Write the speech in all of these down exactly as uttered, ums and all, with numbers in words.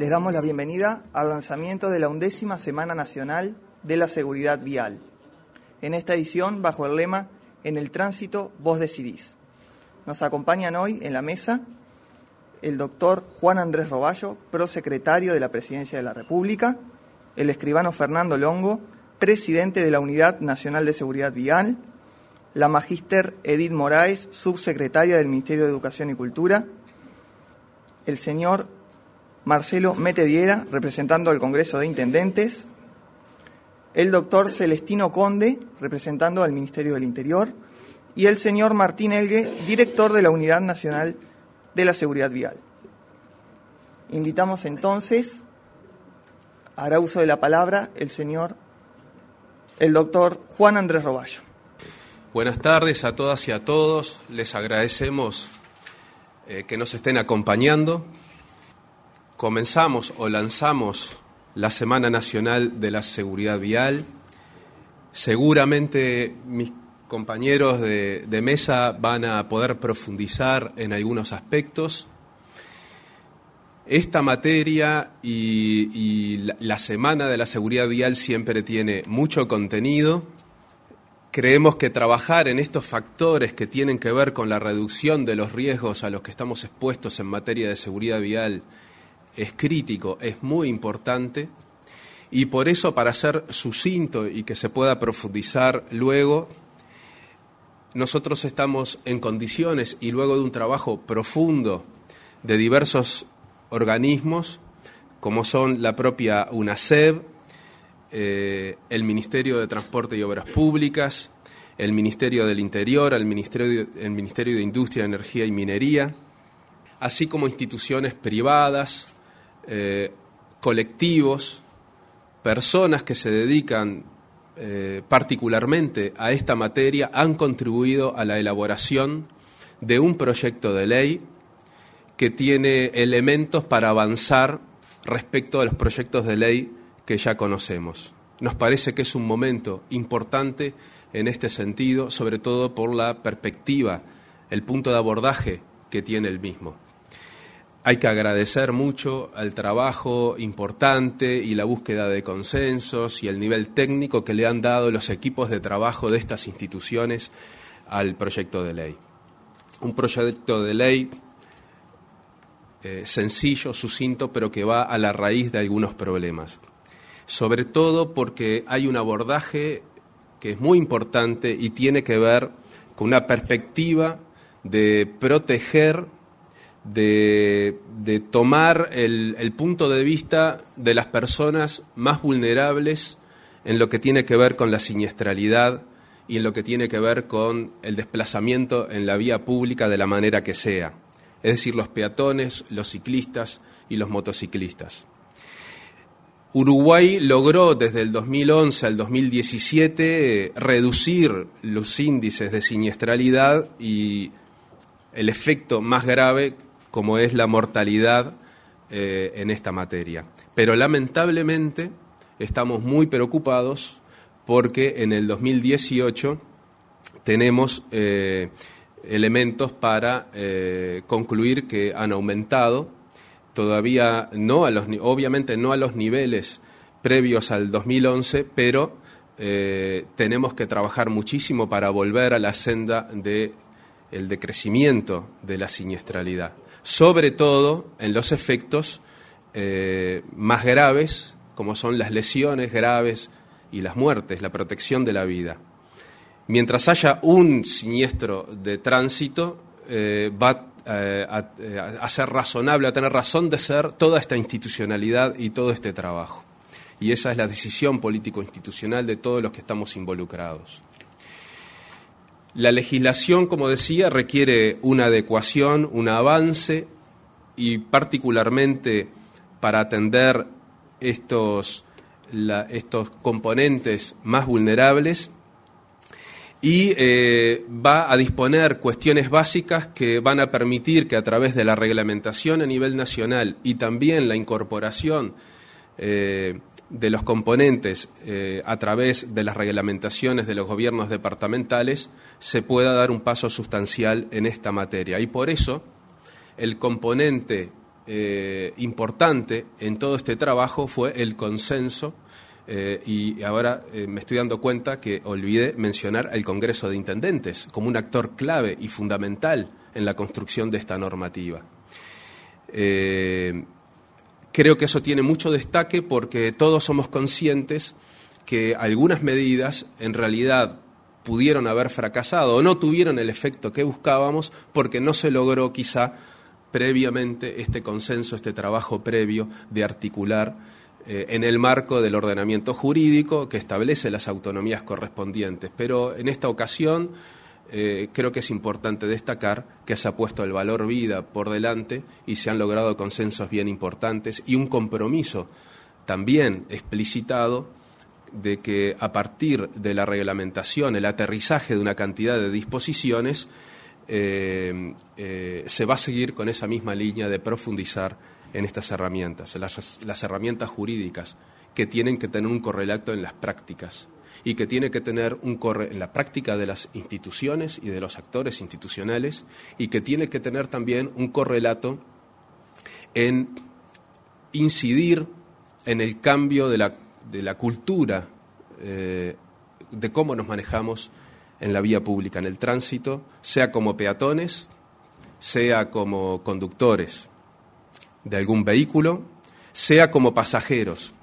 Les damos la bienvenida al lanzamiento de la undécima Semana Nacional de la Seguridad Vial. En esta edición, bajo el lema "En el tránsito, vos decidís". Nos acompañan hoy en la mesa el doctor Juan Andrés Roballo, prosecretario de la Presidencia de la República, el escribano Fernando Longo, presidente de la Unidad Nacional de Seguridad Vial, la magíster Edith Moraes, subsecretaria del Ministerio de Educación y Cultura, el señor Marcelo Metediera, representando al Congreso de Intendentes, el doctor Celestino Conde, representando al Ministerio del Interior, y el señor Martín Elgue, director de la Unidad Nacional de la Seguridad Vial. Invitamos entonces, hará uso de la palabra el señor, el doctor Juan Andrés Roballo. Buenas tardes a todas y a todos. Les agradecemos eh, que nos estén acompañando. Comenzamos o lanzamos la Semana Nacional de la Seguridad Vial. Seguramente mis compañeros de, de mesa van a poder profundizar en algunos aspectos. Esta materia y, y la, la Semana de la Seguridad Vial siempre tiene mucho contenido. Creemos que trabajar en estos factores que tienen que ver con la reducción de los riesgos a los que estamos expuestos en materia de seguridad vial es crítico, es muy importante, y por eso, para ser sucinto y que se pueda profundizar luego, nosotros estamos en condiciones, y luego de un trabajo profundo de diversos organismos, como son la propia UNACEB, eh, el Ministerio de Transporte y Obras Públicas, el Ministerio del Interior, el Ministerio, el Ministerio de Industria, Energía y Minería, así como instituciones privadas, eh, colectivos, personas que se dedican eh, particularmente a esta materia, han contribuido a la elaboración de un proyecto de ley que tiene elementos para avanzar respecto a los proyectos de ley que ya conocemos. Nos parece que es un momento importante en este sentido, sobre todo por la perspectiva, el punto de abordaje que tiene el mismo. Hay que agradecer mucho al trabajo importante y la búsqueda de consensos y el nivel técnico que le han dado los equipos de trabajo de estas instituciones al proyecto de ley. Un proyecto de ley eh, sencillo, sucinto, pero que va a la raíz de algunos problemas. Sobre todo porque hay un abordaje que es muy importante y tiene que ver con una perspectiva de proteger, de, de tomar el, el punto de vista de las personas más vulnerables en lo que tiene que ver con la siniestralidad y en lo que tiene que ver con el desplazamiento en la vía pública de la manera que sea, es decir, los peatones, los ciclistas y los motociclistas. Uruguay logró desde el dos mil once al dos mil diecisiete reducir los índices de siniestralidad y el efecto más grave, como es la mortalidad eh, en esta materia. Pero lamentablemente estamos muy preocupados porque en el dos mil dieciocho tenemos eh, elementos para eh, concluir que han aumentado. Todavía no a los, obviamente no a los niveles previos al dos mil once, pero eh, tenemos que trabajar muchísimo para volver a la senda del decrecimiento de la siniestralidad, sobre todo en los efectos eh, más graves, como son las lesiones graves y las muertes, la protección de la vida. Mientras haya un siniestro de tránsito, eh, va Eh, a, a ser razonable, a tener razón de ser toda esta institucionalidad y todo este trabajo. Y esa es la decisión político-institucional de todos los que estamos involucrados. La legislación, como decía, requiere una adecuación, un avance, y particularmente para atender estos, la, estos componentes más vulnerables, y eh, va a disponer cuestiones básicas que van a permitir que a través de la reglamentación a nivel nacional y también la incorporación eh, de los componentes eh, a través de las reglamentaciones de los gobiernos departamentales se pueda dar un paso sustancial en esta materia. Y por eso el componente eh, importante en todo este trabajo fue el consenso, eh, y ahora eh, me estoy dando cuenta que olvidé mencionar al Congreso de Intendentes como un actor clave y fundamental en la construcción de esta normativa. Eh, creo que eso tiene mucho destaque porque todos somos conscientes que algunas medidas en realidad pudieron haber fracasado o no tuvieron el efecto que buscábamos porque no se logró quizá previamente este consenso, este trabajo previo de articular eh, en el marco del ordenamiento jurídico que establece las autonomías correspondientes. Pero en esta ocasión eh, creo que es importante destacar que se ha puesto el valor vida por delante y se han logrado consensos bien importantes y un compromiso también explicitado de que a partir de la reglamentación, el aterrizaje de una cantidad de disposiciones, eh, eh, se va a seguir con esa misma línea de profundizar en estas herramientas, las, las herramientas jurídicas que tienen que tener un correlato en las prácticas y que tiene que tener un corre en la práctica de las instituciones y de los actores institucionales y que tiene que tener también un correlato en incidir en el cambio de la de la cultura, eh, de cómo nos manejamos en la vía pública, en el tránsito, sea como peatones, sea como conductores de algún vehículo, sea como pasajeros.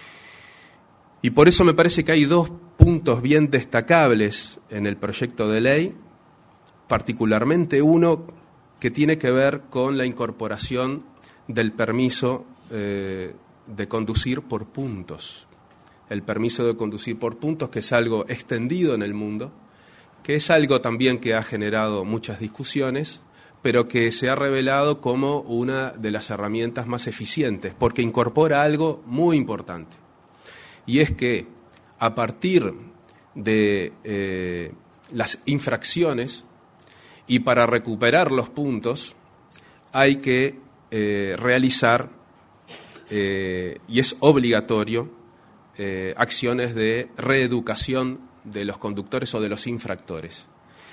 Y por eso me parece que hay dos puntos bien destacables en el proyecto de ley, particularmente uno que tiene que ver con la incorporación del permiso eh, de conducir por puntos. El permiso de conducir por puntos, que es algo extendido en el mundo, que es algo también que ha generado muchas discusiones, pero que se ha revelado como una de las herramientas más eficientes, porque incorpora algo muy importante. Y es que a partir de eh, las infracciones y para recuperar los puntos hay que eh, realizar, eh, y es obligatorio, Eh, acciones de reeducación de los conductores o de los infractores.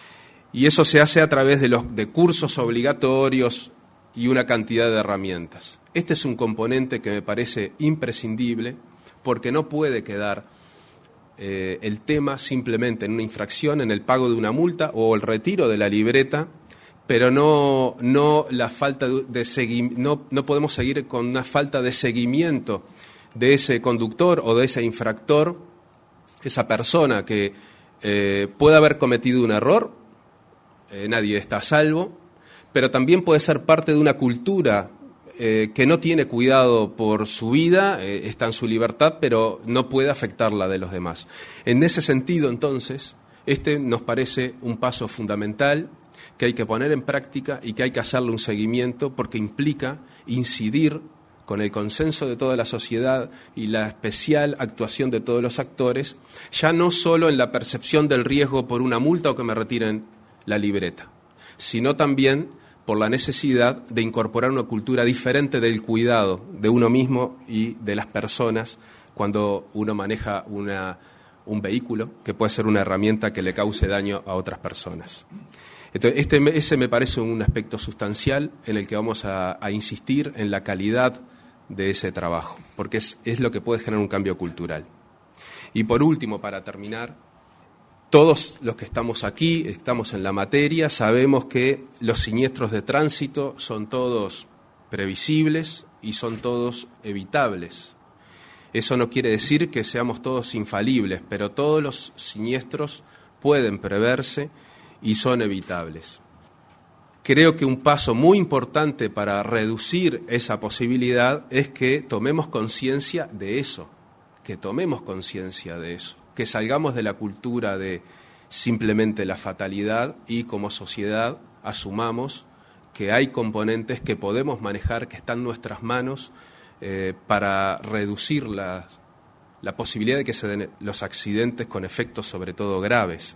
Y eso se hace a través de, los, de cursos obligatorios y una cantidad de herramientas. Este es un componente que me parece imprescindible porque no puede quedar eh, el tema simplemente en una infracción, en el pago de una multa o el retiro de la libreta, pero no, no, la falta de, de segui- no, no podemos seguir con una falta de seguimiento de ese conductor o de ese infractor, esa persona que eh, puede haber cometido un error, eh, nadie está a salvo, pero también puede ser parte de una cultura eh, que no tiene cuidado por su vida, eh, está en su libertad, pero no puede afectar la de los demás. En ese sentido, entonces, este nos parece un paso fundamental que hay que poner en práctica y que hay que hacerle un seguimiento porque implica incidir con el consenso de toda la sociedad y la especial actuación de todos los actores, ya no solo en la percepción del riesgo por una multa o que me retiren la libreta, sino también por la necesidad de incorporar una cultura diferente del cuidado de uno mismo y de las personas cuando uno maneja una, un vehículo, que puede ser una herramienta que le cause daño a otras personas. Entonces, este, ese me parece un aspecto sustancial en el que vamos a, a insistir en la calidad de ese trabajo, porque es, es lo que puede generar un cambio cultural. Y por último, para terminar, todos los que estamos aquí, estamos en la materia, sabemos que los siniestros de tránsito son todos previsibles y son todos evitables. Eso no quiere decir que seamos todos infalibles, pero todos los siniestros pueden preverse y son evitables. Creo que un paso muy importante para reducir esa posibilidad es que tomemos conciencia de eso, que tomemos conciencia de eso, que salgamos de la cultura de simplemente la fatalidad y como sociedad asumamos que hay componentes que podemos manejar, que están en nuestras manos eh, para reducir la, la posibilidad de que se den los accidentes con efectos sobre todo graves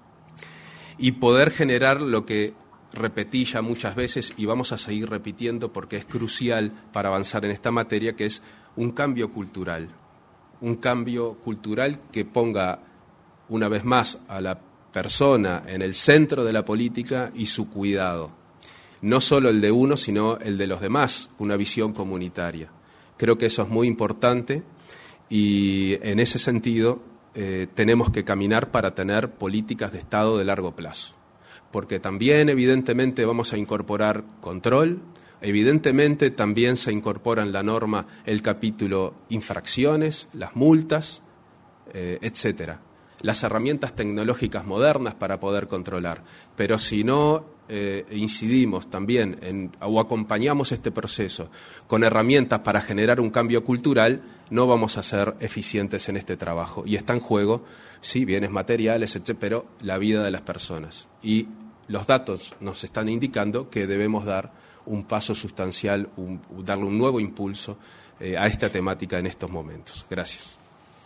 y poder generar lo que repetí ya muchas veces y vamos a seguir repitiendo porque es crucial para avanzar en esta materia, que es un cambio cultural. Un cambio cultural que ponga una vez más a la persona en el centro de la política y su cuidado. no solo el de uno, sino el de los demás, una visión comunitaria. Creo que eso es muy importante y en ese sentido eh, tenemos que caminar para tener políticas de Estado de largo plazo, porque también evidentemente vamos a incorporar control, evidentemente también se incorpora en la norma el capítulo infracciones, las multas, eh, etcétera. Las herramientas tecnológicas modernas para poder controlar, pero si no eh, incidimos también en, o acompañamos este proceso con herramientas para generar un cambio cultural, no vamos a ser eficientes en este trabajo. Y está en juego, sí, bienes materiales, etcétera, pero la vida de las personas. Y los datos nos están indicando que debemos dar un paso sustancial, un, darle un nuevo impulso eh, a esta temática en estos momentos. Gracias.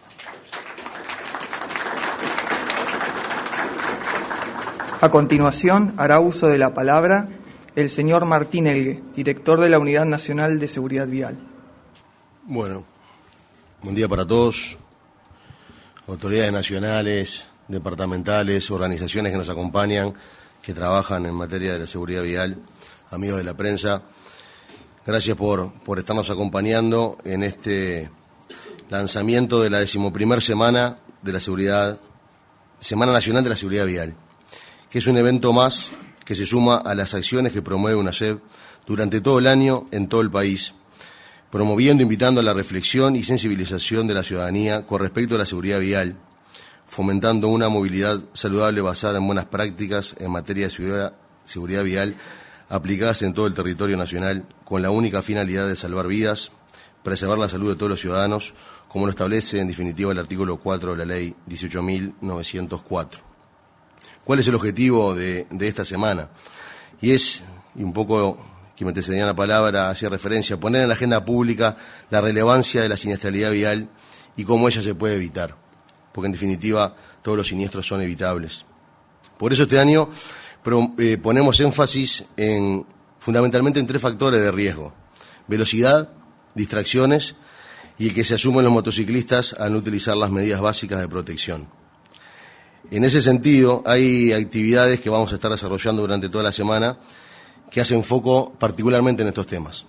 A continuación, hará uso de la palabra el señor Martín Elgue, director de la Unidad Nacional de Seguridad Vial. Bueno, buen día para todos, autoridades nacionales, departamentales, organizaciones que nos acompañan, que trabajan en materia de la seguridad vial, amigos de la prensa. Gracias por, por estarnos acompañando en este lanzamiento de la decimoprimer semana de la seguridad, Semana Nacional de la Seguridad Vial, que es un evento más que se suma a las acciones que promueve UNACEV durante todo el año en todo el país, promoviendo e invitando a la reflexión y sensibilización de la ciudadanía con respecto a la seguridad vial, fomentando una movilidad saludable basada en buenas prácticas en materia de seguridad, seguridad vial aplicadas en todo el territorio nacional, con la única finalidad de salvar vidas, preservar la salud de todos los ciudadanos, como lo establece en definitiva el artículo cuatro de la Ley dieciocho mil novecientos cuatro. ¿Cuál es el objetivo de, de esta semana? Y es, y un poco que me antecedía la palabra, hacía referencia, poner en la agenda pública la relevancia de la siniestralidad vial y cómo ella se puede evitar, porque en definitiva todos los siniestros son evitables. Por eso este año pro, eh, ponemos énfasis en, fundamentalmente en tres factores de riesgo: velocidad, distracciones y el que se asumen los motociclistas al no utilizar las medidas básicas de protección. En ese sentido, hay actividades que vamos a estar desarrollando durante toda la semana que hacen foco particularmente en estos temas.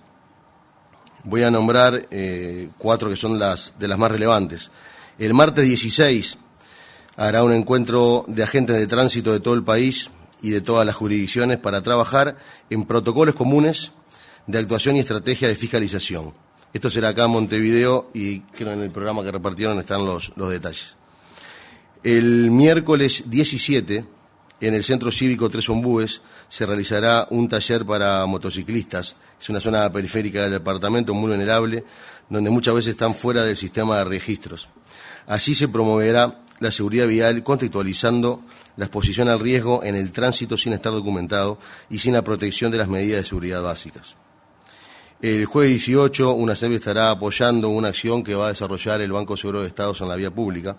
Voy a nombrar eh, cuatro que son las de las más relevantes. El martes dieciséis hará un encuentro de agentes de tránsito de todo el país y de todas las jurisdicciones para trabajar en protocolos comunes de actuación y estrategia de fiscalización. Esto será acá en Montevideo y creo que en el programa que repartieron están los, los detalles. El miércoles diecisiete, en el Centro Cívico Tres Ombúes, se realizará un taller para motociclistas. Es una zona periférica del departamento muy vulnerable, donde muchas veces están fuera del sistema de registros. Allí se promoverá la seguridad vial contextualizando la exposición al riesgo en el tránsito sin estar documentado y sin la protección de las medidas de seguridad básicas. El jueves dieciocho, UNACEV estará apoyando una acción que va a desarrollar el Banco Seguro de Estados en la vía pública.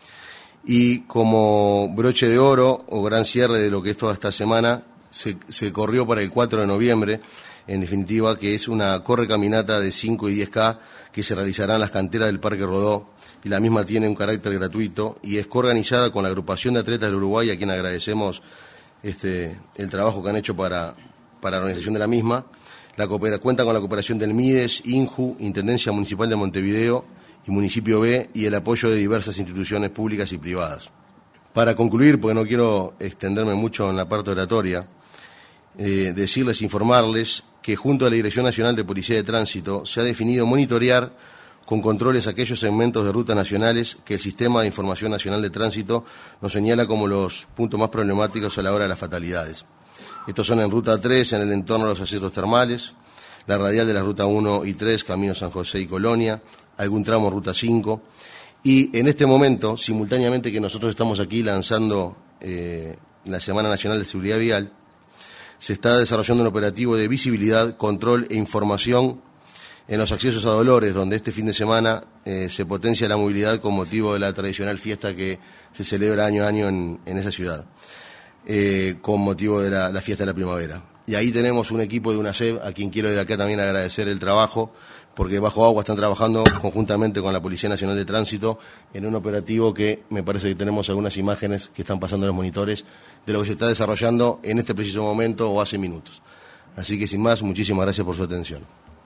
Y como broche de oro o gran cierre de lo que es toda esta semana, se, se corrió para el cuatro de noviembre, en definitiva, que es una correcaminata de cinco y diez K que se realizará en las canteras del Parque Rodó, y la misma tiene un carácter gratuito y es coorganizada con la agrupación de atletas del Uruguay, a quien agradecemos este, el trabajo que han hecho para, para la organización de la misma. La coopera, cuenta con la cooperación del MIDES, INJU, Intendencia Municipal de Montevideo y Municipio B, y el apoyo de diversas instituciones públicas y privadas. Para concluir, porque no quiero extenderme mucho en la parte oratoria, eh, decirles, informarles que junto a la Dirección Nacional de Policía de Tránsito se ha definido monitorear con controles aquellos segmentos de rutas nacionales que el Sistema de Información Nacional de Tránsito nos señala como los puntos más problemáticos a la hora de las fatalidades. Estos son en Ruta tres, en el entorno de los accesos termales, la radial de la Ruta uno y tres, Camino San José y Colonia, algún tramo Ruta cinco, y en este momento, simultáneamente que nosotros estamos aquí lanzando eh, la Semana Nacional de Seguridad Vial, se está desarrollando un operativo de visibilidad, control e información en los accesos a Dolores, donde este fin de semana eh, se potencia la movilidad con motivo de la tradicional fiesta que se celebra año a año en, en esa ciudad, eh, con motivo de la, la fiesta de la primavera. Y ahí tenemos un equipo de UNACEV, a quien quiero desde acá también agradecer el trabajo, porque bajo agua están trabajando conjuntamente con la Policía Nacional de Tránsito en un operativo que me parece que tenemos algunas imágenes que están pasando en los monitores de lo que se está desarrollando en este preciso momento o hace minutos. Así que sin más, muchísimas gracias por su atención.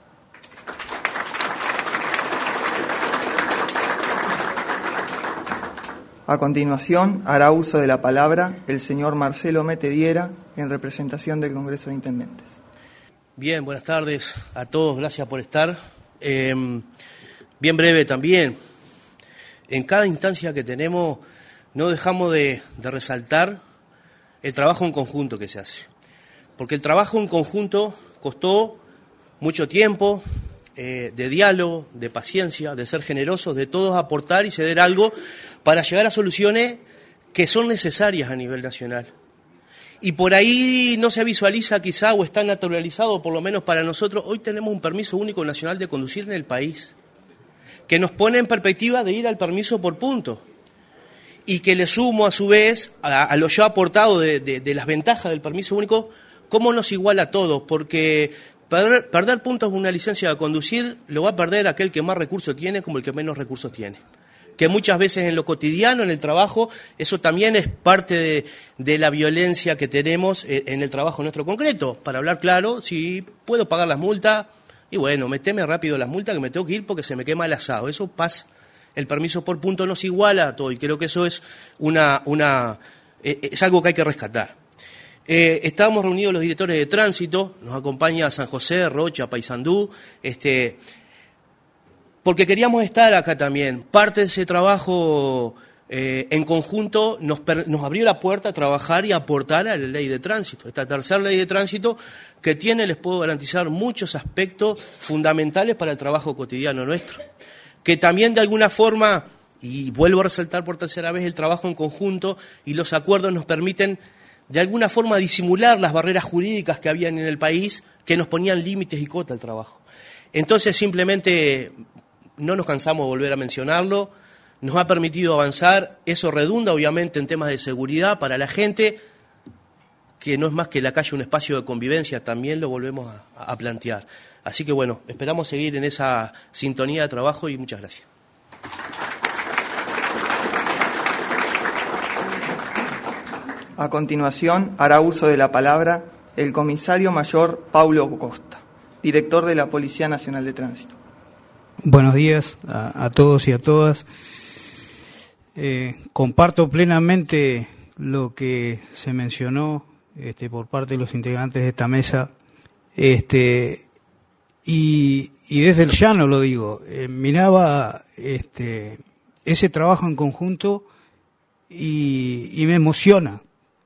A continuación, hará uso de la palabra el señor Marcelo Metediera, en representación del Congreso de Intendentes. Bien, buenas tardes a todos, gracias por estar. Eh, bien breve también. En cada instancia que tenemos, no dejamos de, de resaltar el trabajo en conjunto que se hace. Porque el trabajo en conjunto costó mucho tiempo, eh, de diálogo, de paciencia, de ser generosos, de todos aportar y ceder algo para llegar a soluciones que son necesarias a nivel nacional. Y por ahí no se visualiza quizá o está naturalizado, por lo menos para nosotros, hoy tenemos un permiso único nacional de conducir en el país, que nos pone en perspectiva de ir al permiso por punto, y que le sumo a su vez a, a lo ya aportado de, de, de las ventajas del permiso único, cómo nos iguala a todos, porque perder, perder puntos en una licencia de conducir lo va a perder aquel que más recursos tiene como el que menos recursos tiene. Que muchas veces en lo cotidiano, en el trabajo, eso también es parte de, de la violencia que tenemos en el trabajo nuestro concreto. Para hablar claro, si puedo pagar las multas, y bueno, meteme rápido las multas que me tengo que ir porque se me quema el asado. Eso pasa. El permiso por punto nos iguala a todo y creo que eso es, una, una, eh, es algo que hay que rescatar. Eh, estábamos reunidos los directores de tránsito, nos acompaña San José, Rocha, Paysandú, este... porque queríamos estar acá también. Parte de ese trabajo eh, en conjunto nos, per, nos abrió la puerta a trabajar y aportar a la ley de tránsito. Esta tercera ley de tránsito que tiene, les puedo garantizar, muchos aspectos fundamentales para el trabajo cotidiano nuestro. Que también de alguna forma, y vuelvo a resaltar por tercera vez, el trabajo en conjunto y los acuerdos nos permiten de alguna forma disimular las barreras jurídicas que habían en el país que nos ponían límites y cotas al trabajo. Entonces simplemente... no nos cansamos de volver a mencionarlo, nos ha permitido avanzar, eso redunda obviamente en temas de seguridad para la gente, que no es más que la calle un espacio de convivencia, también lo volvemos a, a plantear. Así que bueno, esperamos seguir en esa sintonía de trabajo y muchas gracias. A continuación, hará uso de la palabra el comisario mayor Paulo Costa, director de la Policía Nacional de Tránsito. Buenos días a, a todos y a todas. Eh, comparto plenamente lo que se mencionó este, por parte de los integrantes de esta mesa, este, y, y desde el llano lo digo, eh, miraba este, ese trabajo en conjunto y, y me emociona,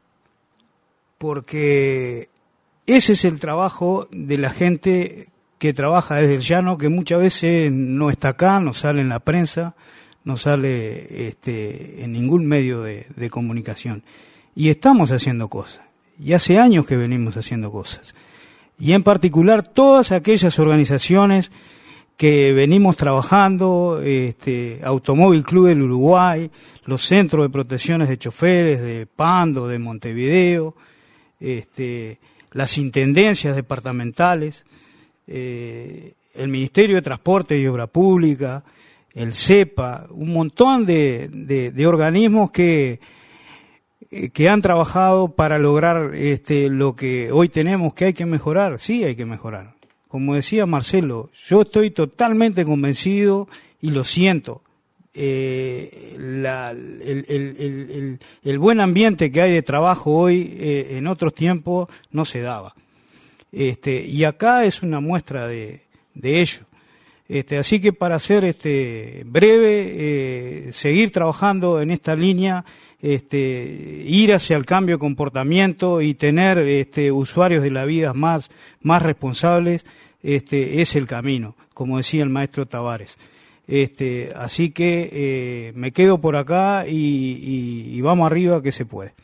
porque ese es el trabajo de la gente que trabaja desde el llano, que muchas veces no está acá, no sale en la prensa, no sale este, en ningún medio de, de comunicación. Y estamos haciendo cosas, y hace años que venimos haciendo cosas. Y en particular todas aquellas organizaciones que venimos trabajando, este, Automóvil Club del Uruguay, los centros de protecciones de choferes de Pando, de Montevideo, este, las intendencias departamentales, Eh, el Ministerio de Transporte y Obra Pública, el CEPA, un montón de, de, de organismos que, que han trabajado para lograr este, lo que hoy tenemos, que hay que mejorar. Sí, hay que mejorar. Como decía Marcelo, yo estoy totalmente convencido y lo siento. Eh, la, el, el, el, el buen ambiente que hay de trabajo hoy, eh, en otros tiempos, no se daba. Este, y acá es una muestra de, de ello. Este, así que para ser este, breve, eh, seguir trabajando en esta línea, este, ir hacia el cambio de comportamiento y tener este, usuarios de la vida más, más responsables, este, es el camino, como decía el maestro Tavares. Este, así que eh, me quedo por acá y, y, y vamos arriba que se puede.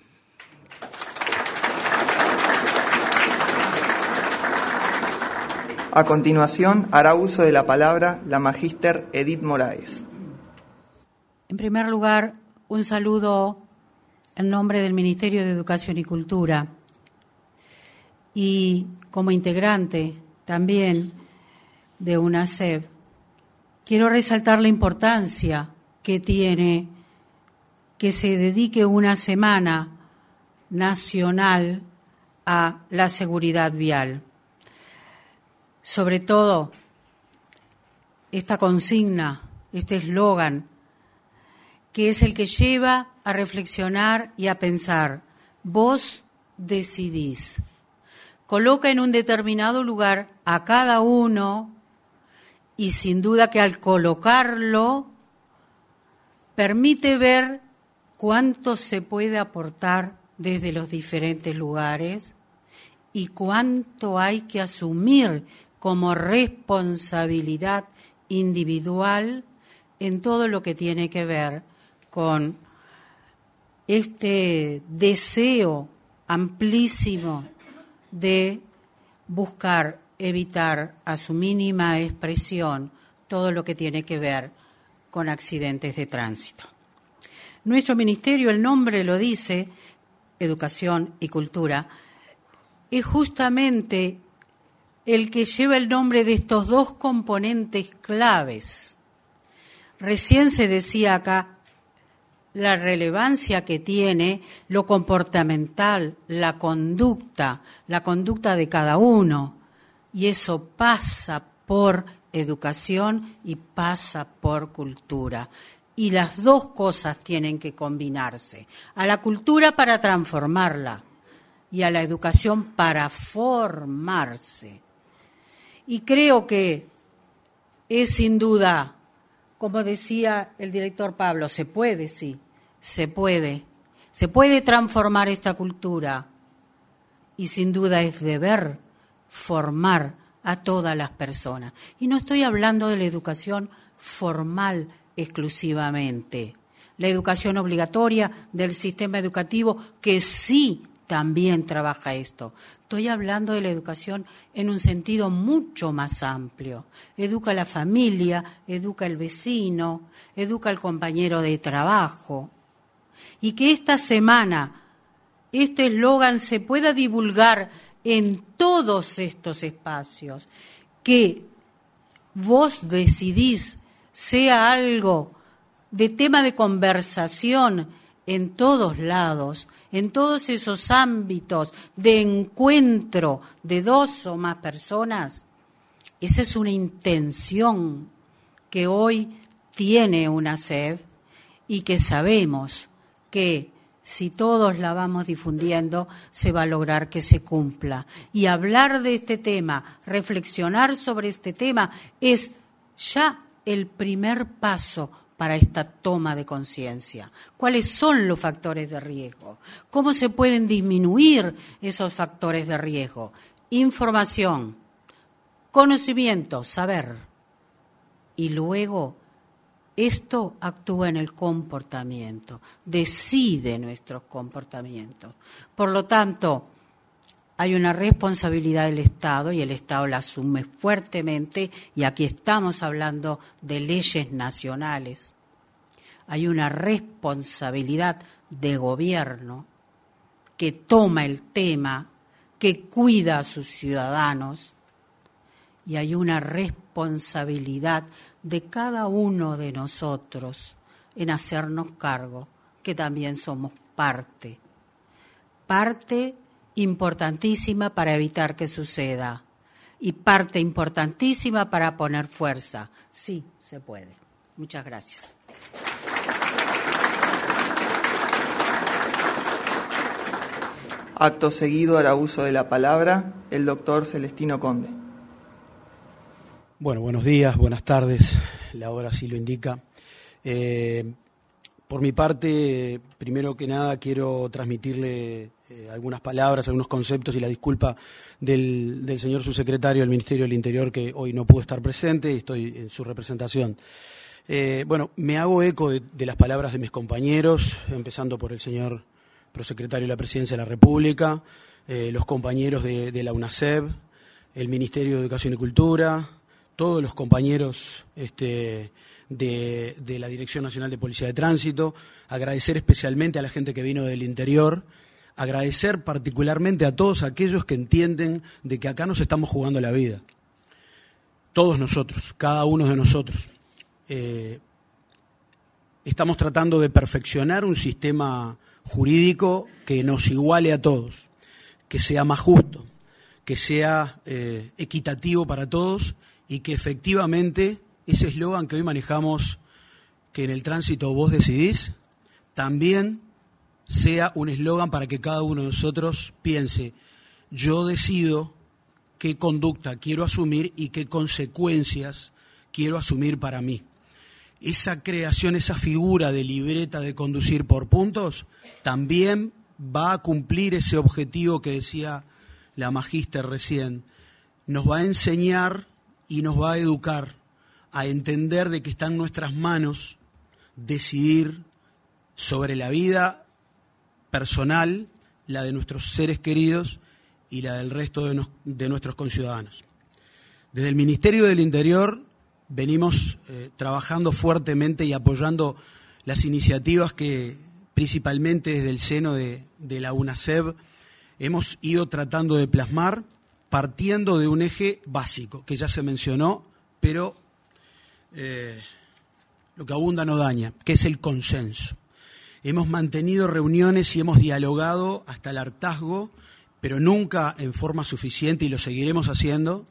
A continuación, hará uso de la palabra la magíster Edith Moraes. En primer lugar, un saludo en nombre del Ministerio de Educación y Cultura y como integrante también de UNACEB, quiero resaltar la importancia que tiene que se dedique una semana nacional a la seguridad vial. sobre todo esta consigna, este eslogan, que es el que lleva a reflexionar y a pensar. Vos decidís. Coloca en un determinado lugar a cada uno y sin duda que al colocarlo permite ver cuánto se puede aportar desde los diferentes lugares y cuánto hay que asumir como responsabilidad individual en todo lo que tiene que ver con este deseo amplísimo de buscar evitar a su mínima expresión todo lo que tiene que ver con accidentes de tránsito. Nuestro ministerio, el nombre lo dice, Educación y Cultura, es justamente el que lleva el nombre de estos dos componentes claves. Recién se decía acá la relevancia que tiene lo comportamental, la conducta, la conducta de cada uno, y eso pasa por educación y pasa por cultura. Y las dos cosas tienen que combinarse, a la cultura para transformarla y a la educación para formarse. Y creo que es sin duda, como decía el director Pablo, se puede, sí, se puede. Se puede transformar esta cultura y sin duda es deber formar a todas las personas. Y no estoy hablando de la educación formal exclusivamente, la educación obligatoria del sistema educativo que sí también trabaja esto. Estoy hablando de la educación en un sentido mucho más amplio. Educa a la familia, educa al vecino, educa al compañero de trabajo. Y que esta semana este eslogan se pueda divulgar en todos estos espacios, que vos decidís sea algo de tema de conversación en todos lados, en todos esos ámbitos de encuentro de dos o más personas. Esa es una intención que hoy tiene UNACEF y que sabemos que si todos la vamos difundiendo, se va a lograr que se cumpla. Y hablar de este tema, reflexionar sobre este tema, es ya el primer paso para esta toma de conciencia. ¿Cuáles son los factores de riesgo? ¿Cómo se pueden disminuir esos factores de riesgo? Información, conocimiento, saber. Y luego esto actúa en el comportamiento, decide nuestros comportamientos. Por lo tanto, hay una responsabilidad del Estado y el Estado la asume fuertemente, y aquí estamos hablando de leyes nacionales. Hay una responsabilidad de gobierno que toma el tema, que cuida a sus ciudadanos, y hay una responsabilidad de cada uno de nosotros en hacernos cargo, que también somos parte, parte importantísima para evitar que suceda y parte importantísima para poner fuerza. Sí, se puede. Muchas gracias. Acto seguido hará uso de la palabra el doctor Celestino Conde. Bueno, buenos días, buenas tardes, la hora así lo indica. Eh, por mi parte, primero que nada quiero transmitirle eh, algunas palabras, algunos conceptos y la disculpa del, del señor subsecretario del Ministerio del Interior, que hoy no pudo estar presente y estoy en su representación. Eh, bueno, me hago eco de, de las palabras de mis compañeros, empezando por el señor prosecretario de la Presidencia de la República, eh, los compañeros de, de la UNACEF, el Ministerio de Educación y Cultura, todos los compañeros este, de, de la Dirección Nacional de Policía de Tránsito, agradecer especialmente a la gente que vino del interior, agradecer particularmente a todos aquellos que entienden de que acá nos estamos jugando la vida. Todos nosotros, cada uno de nosotros. Eh, estamos tratando de perfeccionar un sistema jurídico que nos iguale a todos, que sea más justo, que sea eh, equitativo para todos y que efectivamente ese eslogan que hoy manejamos, que en el tránsito vos decidís, también sea un eslogan para que cada uno de nosotros piense, yo decido qué conducta quiero asumir y qué consecuencias quiero asumir para mí. Esa creación, esa figura de libreta de conducir por puntos, también va a cumplir ese objetivo que decía la magíster recién. Nos va a enseñar y nos va a educar a entender de que está en nuestras manos decidir sobre la vida personal, la de nuestros seres queridos y la del resto de, nos, de nuestros conciudadanos. Desde el Ministerio del Interior venimos eh, trabajando fuertemente y apoyando las iniciativas que principalmente desde el seno de, de la UNACEB hemos ido tratando de plasmar, partiendo de un eje básico que ya se mencionó, pero eh, lo que abunda no daña, que es el consenso. Hemos mantenido reuniones y hemos dialogado hasta el hartazgo, pero nunca en forma suficiente, y lo seguiremos haciendo,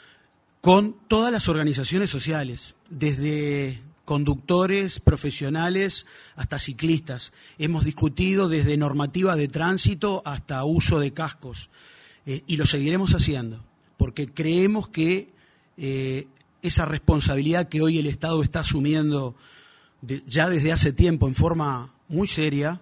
con todas las organizaciones sociales, desde conductores, profesionales, hasta ciclistas. Hemos discutido desde normativa de tránsito hasta uso de cascos, eh, y lo seguiremos haciendo, porque creemos que eh, esa responsabilidad que hoy el Estado está asumiendo de, ya desde hace tiempo en forma muy seria,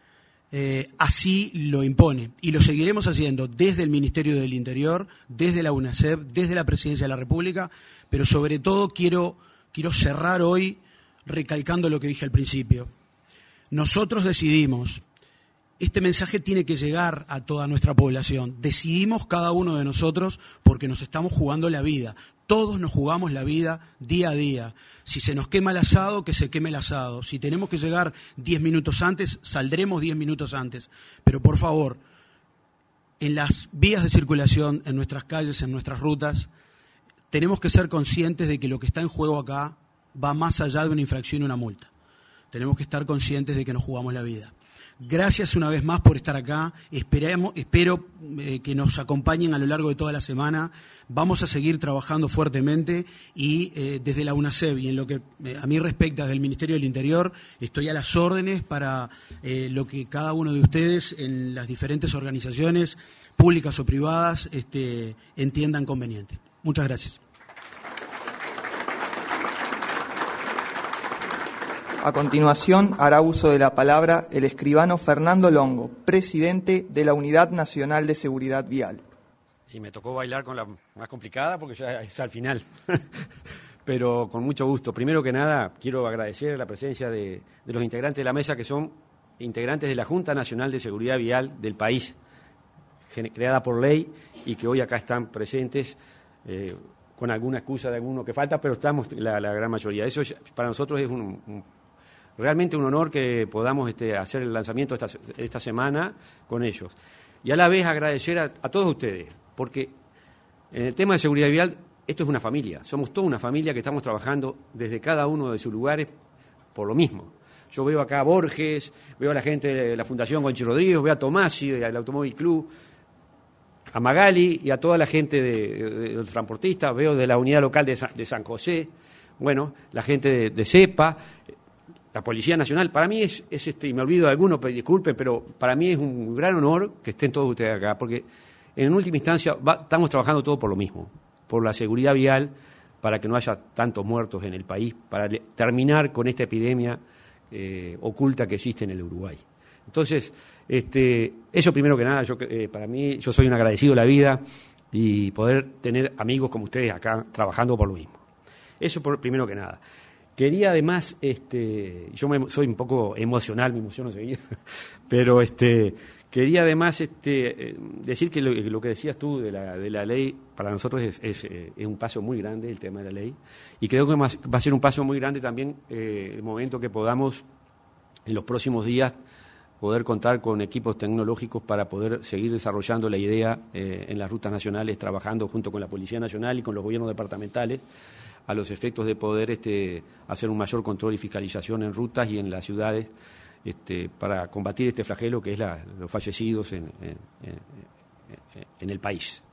Eh, así lo impone, y lo seguiremos haciendo desde el Ministerio del Interior, desde la UNACEB, desde la Presidencia de la República, pero sobre todo quiero, quiero cerrar hoy recalcando lo que dije al principio. Nosotros decidimos, este mensaje tiene que llegar a toda nuestra población, decidimos cada uno de nosotros porque nos estamos jugando la vida. Todos nos jugamos la vida día a día. Si se nos quema el asado, que se queme el asado. Si tenemos que llegar diez minutos antes, saldremos diez minutos antes. Pero por favor, en las vías de circulación, en nuestras calles, en nuestras rutas, tenemos que ser conscientes de que lo que está en juego acá va más allá de una infracción y una multa. Tenemos que estar conscientes de que nos jugamos la vida. Gracias una vez más por estar acá. Esperemos, espero eh, que nos acompañen a lo largo de toda la semana. Vamos a seguir trabajando fuertemente y eh, desde la UNACEB y en lo que eh, a mí respecta del Ministerio del Interior, estoy a las órdenes para eh, lo que cada uno de ustedes en las diferentes organizaciones públicas o privadas este, entiendan conveniente. Muchas gracias. A continuación, hará uso de la palabra el escribano Fernando Longo, presidente de la Unidad Nacional de Seguridad Vial. Y me tocó bailar con la más complicada porque ya es al final, pero con mucho gusto. Primero que nada, quiero agradecer la presencia de, de los integrantes de la mesa que son integrantes de la Junta Nacional de Seguridad Vial del país, creada por ley y que hoy acá están presentes, eh, con alguna excusa de alguno que falta, pero estamos la, la gran mayoría. Eso para nosotros es un... un realmente un honor que podamos este, hacer el lanzamiento esta, esta semana con ellos. Y a la vez agradecer a, a todos ustedes, porque en el tema de seguridad vial, esto es una familia. Somos toda una familia que estamos trabajando desde cada uno de sus lugares por lo mismo. Yo veo acá a Borges, veo a la gente de la Fundación Gonchi Rodríguez, veo a Tomasi del Automóvil Club, a Magali y a toda la gente de, de, de los transportistas, veo de la unidad local de San, de San José, bueno, la gente de, de CEPA, la Policía Nacional. Para mí es, es este, y me olvido de algunos, pero disculpen, pero para mí es un gran honor que estén todos ustedes acá, porque en última instancia va, estamos trabajando todos por lo mismo, por la seguridad vial, para que no haya tantos muertos en el país, para le, terminar con esta epidemia eh, oculta que existe en el Uruguay. Entonces, este, eso primero que nada, yo, eh, para mí, yo soy un agradecido de la vida y poder tener amigos como ustedes acá trabajando por lo mismo. Eso por, primero que nada. Quería además, este, yo me, soy un poco emocional, me emociono seguido, pero este, quería además este, decir que lo, lo que decías tú de la, de la ley, para nosotros es, es, es un paso muy grande el tema de la ley, y creo que va a ser un paso muy grande también eh, el momento que podamos en los próximos días poder contar con equipos tecnológicos para poder seguir desarrollando la idea eh, en las rutas nacionales, trabajando junto con la Policía Nacional y con los gobiernos departamentales, a los efectos de poder este, hacer un mayor control y fiscalización en rutas y en las ciudades este, para combatir este flagelo que es la, los fallecidos en, en, en, en el país.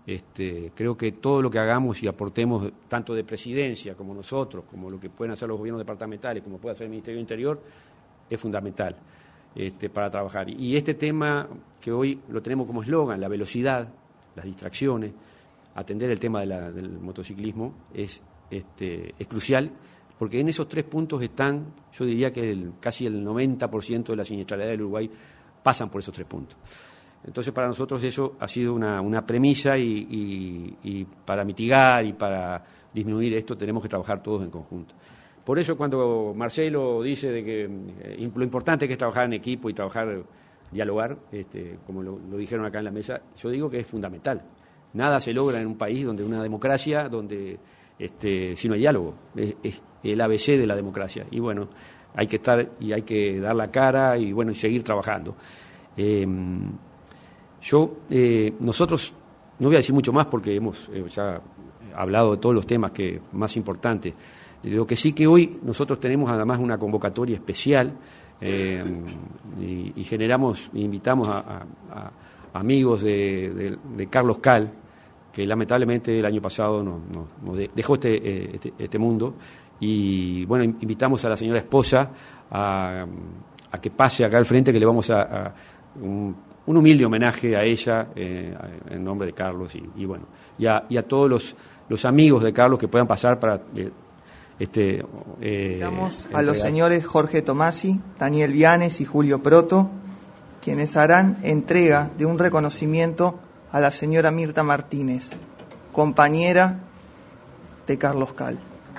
Este, creo que todo lo que hagamos y aportemos, tanto de presidencia como nosotros, como lo que pueden hacer los gobiernos departamentales, como puede hacer el Ministerio del Interior, es fundamental este, para trabajar. Y este tema que hoy lo tenemos como eslogan, la velocidad, las distracciones, atender el tema de la, del motociclismo es, este, es crucial, porque en esos tres puntos están, yo diría que el, casi el noventa por ciento de la siniestralidad del Uruguay pasan por esos tres puntos. Entonces, para nosotros eso ha sido una, una premisa y, y, y para mitigar y para disminuir esto tenemos que trabajar todos en conjunto. Por eso cuando Marcelo dice de que eh, lo importante que es trabajar en equipo y trabajar, dialogar, este, como lo, lo dijeron acá en la mesa, yo digo que es fundamental. Nada se logra en un país donde una democracia, donde este, si no hay diálogo, es, es el A B C de la democracia. Y bueno, hay que estar y hay que dar la cara y bueno, y seguir trabajando. Eh, Yo, eh, nosotros, no voy a decir mucho más porque hemos eh, ya hablado de todos los temas que más importantes. Lo que sí que hoy nosotros tenemos además una convocatoria especial eh, y, y generamos, invitamos a, a, a amigos de, de, de Carlos Cal, que lamentablemente el año pasado nos, nos, nos dejó este, este, este mundo, y bueno, invitamos a la señora esposa a, a que pase acá al frente, que le vamos a... a un, un humilde homenaje a ella eh, en nombre de Carlos y, y bueno y a, y a todos los, los amigos de Carlos que puedan pasar para eh, este eh, invitamos a los señores Jorge Tomasi, Daniel Vianes y Julio Proto, quienes harán entrega de un reconocimiento a la señora Mirta Martínez, compañera de Carlos Cal.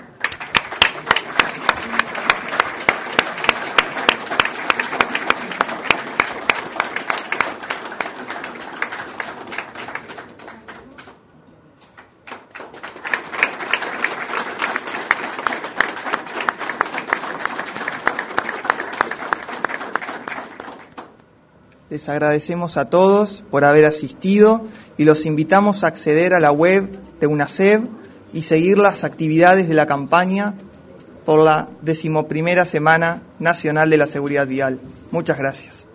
Les agradecemos a todos por haber asistido y los invitamos a acceder a la web de UNASEV y seguir las actividades de la campaña por la decimoprimera Semana Nacional de la Seguridad Vial. Muchas gracias.